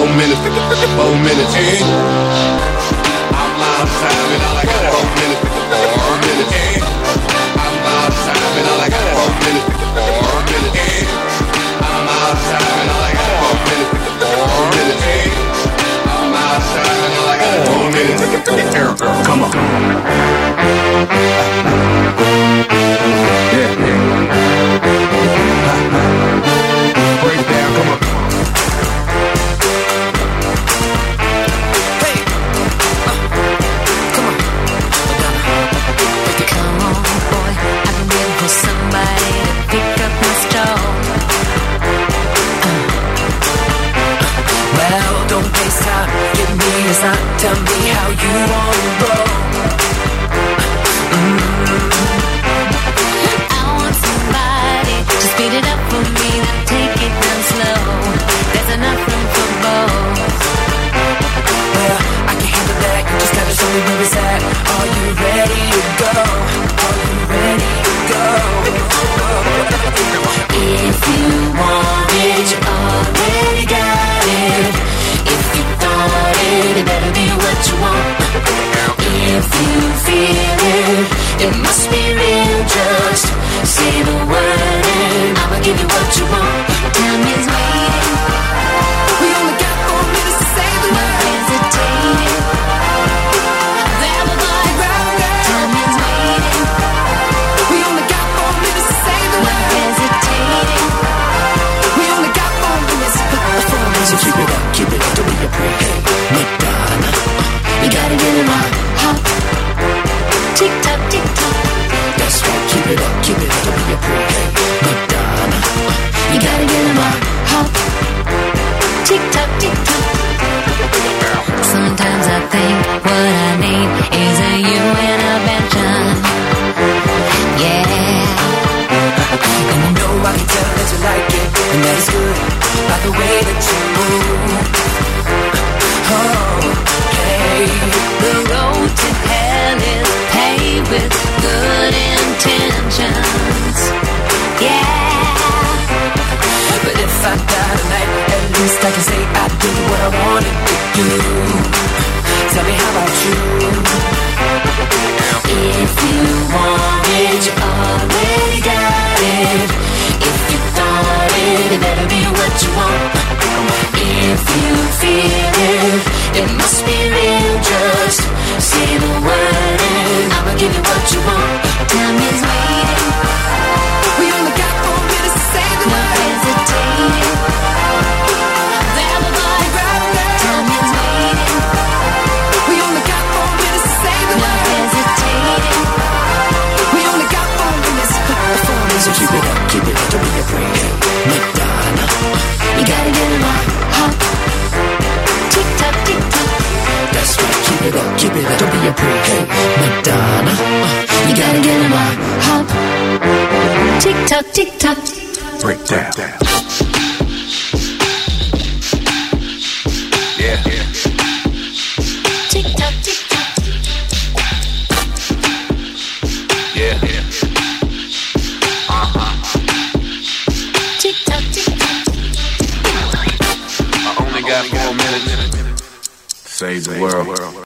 minutes, 4 minutes. Hey. I'm out of time and all I got is 4 minutes, 4 minutes. Hey. I'm out of time and all I got is 4 minutes, 4 minutes. Hey. I'm out of time and all I got is 4 minutes, 4 minutes. Hey. I'm out of time and all I got is 4 minutes. Girl, come on. Yeah. Break down, come on. Hey, come on. Come on, boy. I've been waiting for somebody to pick up my stone. Well, don't waste time. Give me a sign. Tell me how you wanna roll. I want somebody to speed it up for me, then take it down slow. There's enough room for both. Well, I can handle that. You just gotta show me where it's at. Are you ready to go? Are you ready to go? If you want it, you already got it. If you thought it, it better be what you want. If you feel it, it must be real. Just say the word and I'ma give you what you want. Time is waiting. We only got 4 minutes to say the word. No hesitating. Grab a boy. Time is waiting. We only got 4 minutes to say the word. No hesitating. We only got 4 minutes. 4 minutes. So keep it up, don't be afraid. Hey, Madonna, you gotta get in my hop. Tick tock, tick tock. That's right, keep it up, don't be afraid. Hey, Madonna, you gotta get in my hop. Tick tock, tick tock. Sometimes I think what I need is a you intervention. Yeah. And you know I can tell that you like it, and that is good by the way that you move. Oh, hey. The road to hell is paved with good intentions. Yeah. But if I die tonight, at least I can say I did what I wanted to do. Tell me, how about you? If you want it, you already got it. If you thought it, it better be what you want. If you feel it, it must be real. Just say the word and I'ma give you what you want. Time is waiting. We only got 4 minutes to say the word. No hesitating. Grab a boy. Time is waiting. We only got 4 minutes to say the word. No hesitating. We only got 4 minutes. 4 minutes. So keep it up, don't be afraid. Madonna, you gotta get in my hop. Tick tock, tick tock. That's right, keep it up, don't be afraid. Hey, Madonna, you gotta get in my hop. Tick tock, tick tock. Break down. Yeah. Tick tock, tick tock. Yeah. Tick tock, tick tock. I only got 4 minutes. Save the world.